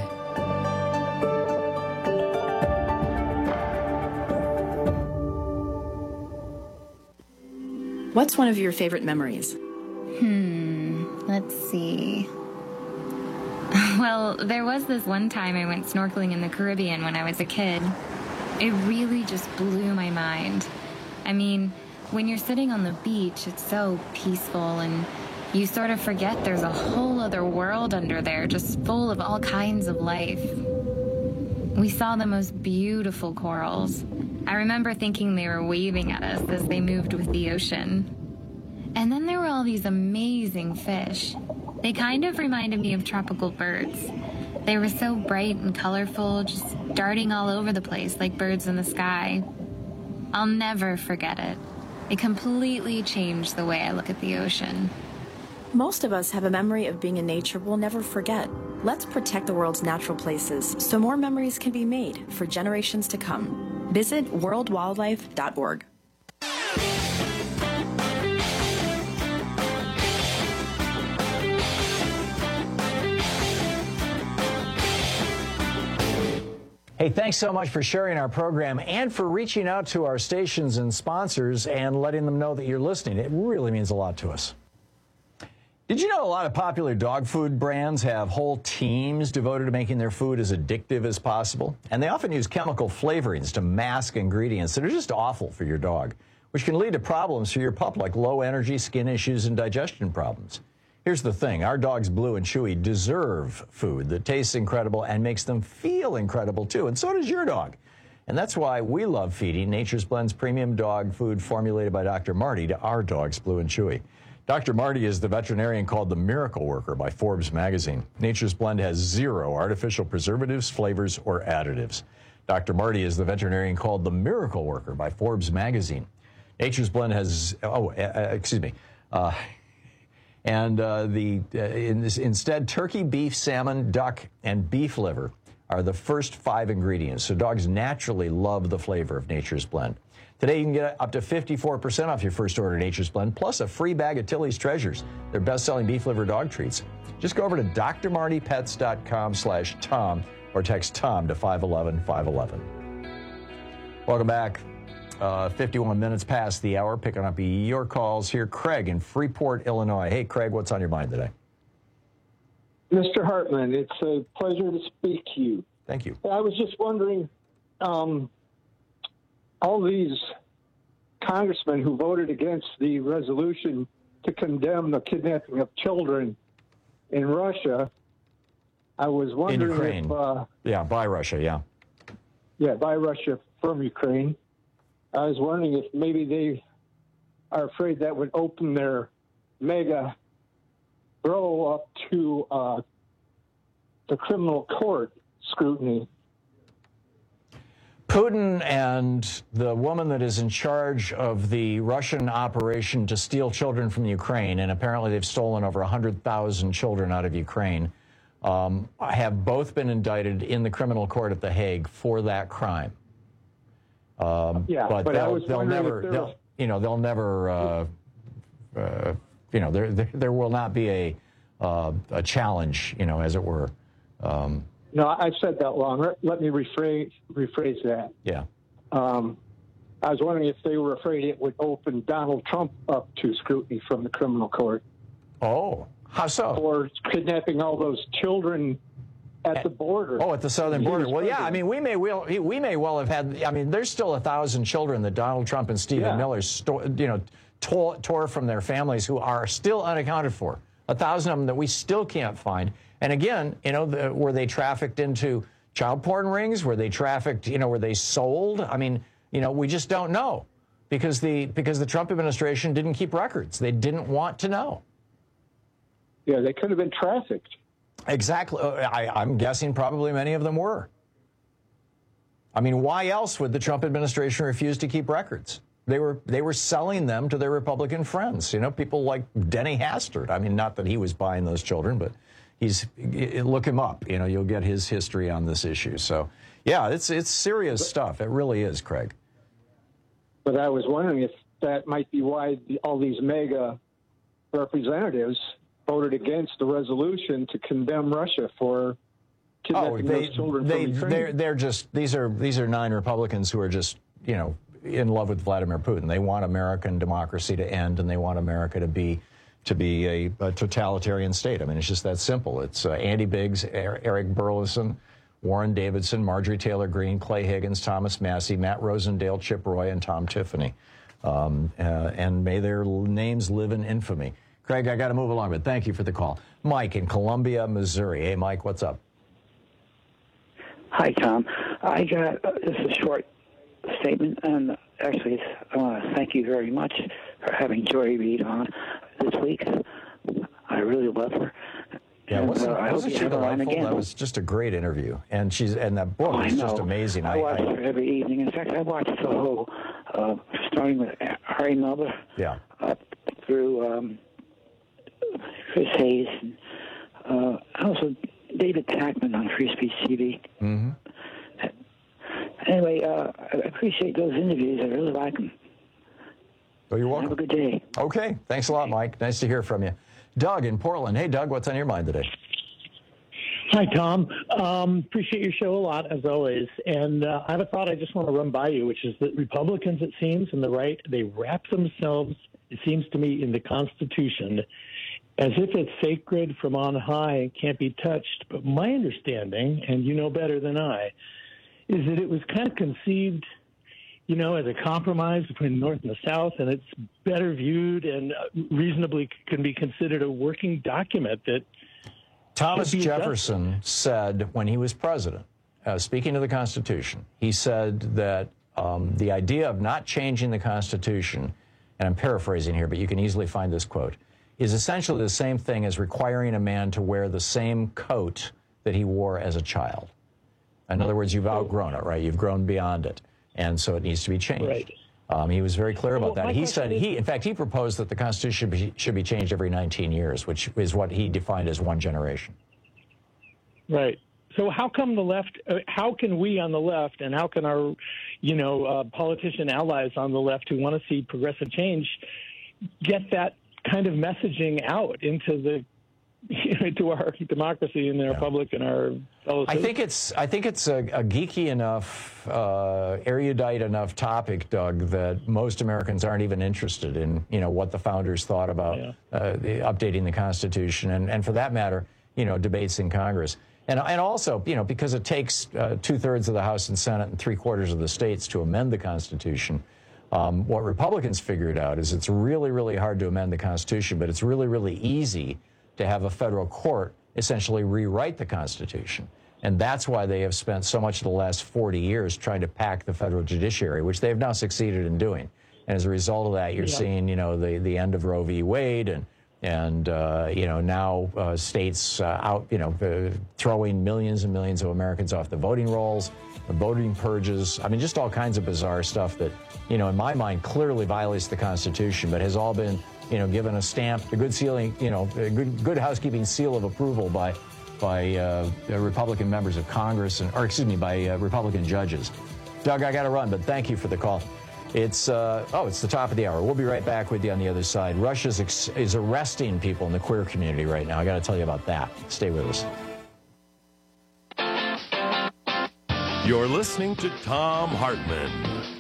What's one of your favorite memories? Let's see. Well, there was this one time I went snorkeling in the Caribbean when I was a kid. It really just blew my mind. I mean, when you're sitting on the beach, it's so peaceful, and you sort of forget there's a whole other world under there, just full of all kinds of life. We saw the most beautiful corals. I remember thinking they were waving at us as they moved with the ocean. And then there were all these amazing fish. They kind of reminded me of tropical birds. They were so bright and colorful, just darting all over the place like birds in the sky. I'll never forget it. It completely changed the way I look at the ocean. Most of us have a memory of being in nature we'll never forget. Let's protect the world's natural places so more memories can be made for generations to come. Visit worldwildlife.org. Hey, thanks so much for sharing our program and for reaching out to our stations and sponsors and letting them know that you're listening. It really means a lot to us. Did you know a lot of popular dog food brands have whole teams devoted to making their food as addictive as possible? And they often use chemical flavorings to mask ingredients that are just awful for your dog, which can lead to problems for your pup like low energy, skin issues, and digestion problems. Here's the thing. Our dogs, Blue and Chewy, deserve food that tastes incredible and makes them feel incredible, too. And so does your dog. And that's why we love feeding Nature's Blend's premium dog food formulated by Dr. Marty to our dogs, Blue and Chewy. Dr. Marty is the veterinarian called the Miracle Worker by Forbes magazine. Nature's Blend has 0 artificial preservatives, flavors, or additives. Dr. Marty is the veterinarian called the Miracle Worker by Forbes magazine. Nature's Blend has, instead, turkey, beef, salmon, duck, and beef liver are the first 5 ingredients. So dogs naturally love the flavor of Nature's Blend. Today, you can get up to 54% off your first order at Nature's Blend, plus a free bag of Tilly's Treasures, their best-selling beef liver dog treats. Just go over to drmartypets.com/Tom or text Tom to 511-511. Welcome back. 51 minutes past the hour, picking up your calls here. Craig in Freeport, Illinois. Hey, Craig, what's on your mind today? Mr. Hartman, it's a pleasure to speak to you. Thank you. I was just wondering, all these congressmen who voted against the resolution to condemn the kidnapping of children in Russia, I was wondering in Ukraine. By Russia, yeah. Yeah, by Russia from Ukraine. I was wondering if maybe they are afraid that would open their mega grow up to the criminal court scrutiny. Putin and the woman that is in charge of the Russian operation to steal children from Ukraine, and apparently they've stolen over 100,000 children out of Ukraine, have both been indicted in the criminal court at The Hague for that crime. But there will not be a challenge, as it were. No, I've said that wrong. Let me rephrase that. Yeah. I was wondering if they were afraid it would open Donald Trump up to scrutiny from the criminal court. Oh, how so? For kidnapping all those children at the border. Oh, at the southern border. Well, yeah, I mean, we may well have had, there's still 1,000 children that Donald Trump and Stephen Miller, tore from their families who are still unaccounted for. 1,000 of them that we still can't find. And again, were they trafficked into child porn rings? Were they trafficked, were they sold? I mean, we just don't know because the Trump administration didn't keep records. They didn't want to know. Yeah, they could have been trafficked. Exactly. I'm guessing probably many of them were. I mean, why else would the Trump administration refuse to keep records? They were selling them to their Republican friends. People like Denny Hastert. I mean, not that he was buying those children, but look him up. You'll get his history on this issue. So, yeah, it's serious stuff. It really is, Craig. But I was wondering if that might be why all these mega representatives voted against the resolution to condemn Russia for kidnapping those children from Ukraine. They're just these are 9 Republicans who are just in love with Vladimir Putin. They want American democracy to end, and they want America to be a totalitarian state. I mean, it's just that simple. It's Andy Biggs, Eric Burleson, Warren Davidson, Marjorie Taylor Greene, Clay Higgins, Thomas Massey, Matt Rosendale, Chip Roy, and Tom Tiffany. And may their names live in infamy. Craig, I got to move along, but thank you for the call. Mike in Columbia, Missouri. Hey, Mike, what's up? Hi, Tom. I got just a short statement, and actually, thank you very much for having Joy Reid on this week. I really love her. Yeah, wasn't she delightful? That was just a great interview, and that book is just amazing. I watch her every evening. In fact, I watched the whole, starting with Harry Melber, through Chris Hayes, and also David Tackman on Free Speech TV. Mm-hmm. Anyway, I appreciate those interviews. I really like them. Well, you're welcome. Have a good day. Okay. Thanks a lot, Mike. Nice to hear from you. Doug in Portland. Hey, Doug, what's on your mind today? Hi, Tom. Appreciate your show a lot, as always. And I have a thought I just want to run by you, which is that Republicans, it seems, and the right, they wrap themselves, it seems to me, in the Constitution as if it's sacred from on high and can't be touched. But my understanding, and you know better than I, is that it was kind of conceived, as a compromise between the North and the South, and it's better viewed and reasonably can be considered a working document that Thomas Jefferson said when he was president, speaking of the Constitution, he said that the idea of not changing the Constitution, and I'm paraphrasing here, but you can easily find this quote, is essentially the same thing as requiring a man to wear the same coat that he wore as a child. In other words, you've outgrown it, right? You've grown beyond it. And so it needs to be changed. Right. He was very clear about that. He said, in fact, he proposed that the Constitution should be changed every 19 years, which is what he defined as one generation. Right. So how come the left, how can we on the left, and how can our, politician allies on the left who want to see progressive change get that kind of messaging out into our democracy and our public and our fellow citizens? I think it's a geeky enough, erudite enough topic, Doug, that most Americans aren't even interested in, what the founders thought about updating the Constitution, and for that matter, debates in Congress. And also, because it takes 2/3 of the House and Senate and 3/4 of the states to amend the Constitution. What Republicans figured out is it's really, really hard to amend the Constitution, but it's really, really easy to have a federal court essentially rewrite the Constitution. And that's why they have spent so much of the last 40 years trying to pack the federal judiciary, which they've now succeeded in doing. And as a result of that, you're seeing, the end of Roe v. Wade and now states throwing millions and millions of Americans off the voting rolls, the voting purges. I mean, just all kinds of bizarre stuff that, in my mind, clearly violates the Constitution, but has all been given a stamp, a good sealing, a good housekeeping seal of approval by Republican members of Congress, by Republican judges. Doug, I got to run, but thank you for the call. It's the top of the hour. We'll be right back with you on the other side. Russia is arresting people in the queer community right now. I got to tell you about that. Stay with us. You're listening to Thom Hartmann.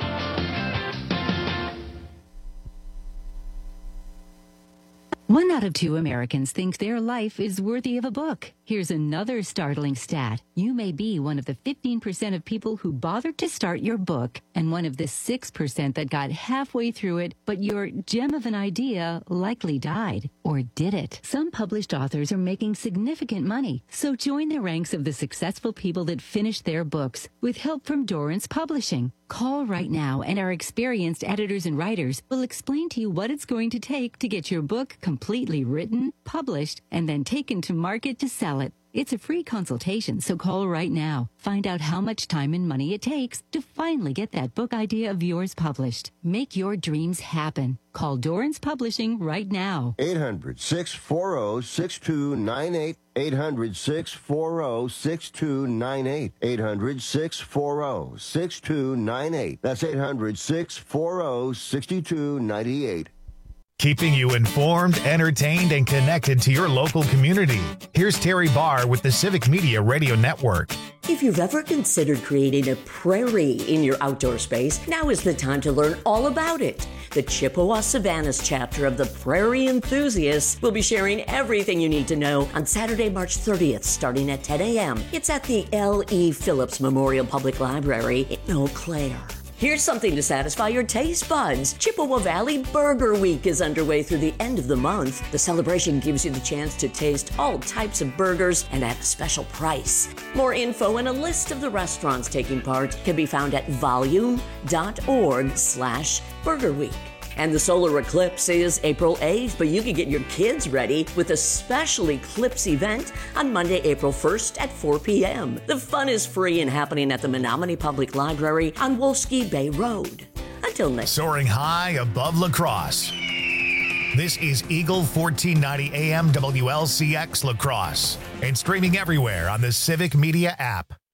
1 out of 2 Americans think their life is worthy of a book. Here's another startling stat. You may be one of the 15% of people who bothered to start your book, and one of the 6% that got halfway through it, but your gem of an idea likely died. Or did it? Some published authors are making significant money, so join the ranks of the successful people that finished their books with help from Dorrance Publishing. Call right now, and our experienced editors and writers will explain to you what it's going to take to get your book completely written, published, and then taken to market to sell it. It's a free consultation, so call right now. Find out how much time and money it takes to finally get that book idea of yours published. Make your dreams happen. Call Dorrance Publishing right now. 800-640-6298. 800-640-6298. 800-640-6298. That's 800-640-6298. Keeping you informed, entertained, and connected to your local community. Here's Terry Barr with the Civic Media Radio Network. If you've ever considered creating a prairie in your outdoor space, now is the time to learn all about it. The Chippewa Savannas chapter of the Prairie Enthusiasts will be sharing everything you need to know on Saturday, March 30th, starting at 10 a.m. It's at the L.E. Phillips Memorial Public Library in Eau Claire. Here's something to satisfy your taste buds. Chippewa Valley Burger Week is underway through the end of the month. The celebration gives you the chance to taste all types of burgers and at a special price. More info and a list of the restaurants taking part can be found at volume.org/Burger Week. And the solar eclipse is April 8th, but you can get your kids ready with a special eclipse event on Monday, April 1st at 4 p.m. The fun is free and happening at the Menominee Public Library on Wolski Bay Road. Until next. Soaring high above La Crosse. This is Eagle 1490 AM WLCX La Crosse and streaming everywhere on the Civic Media app.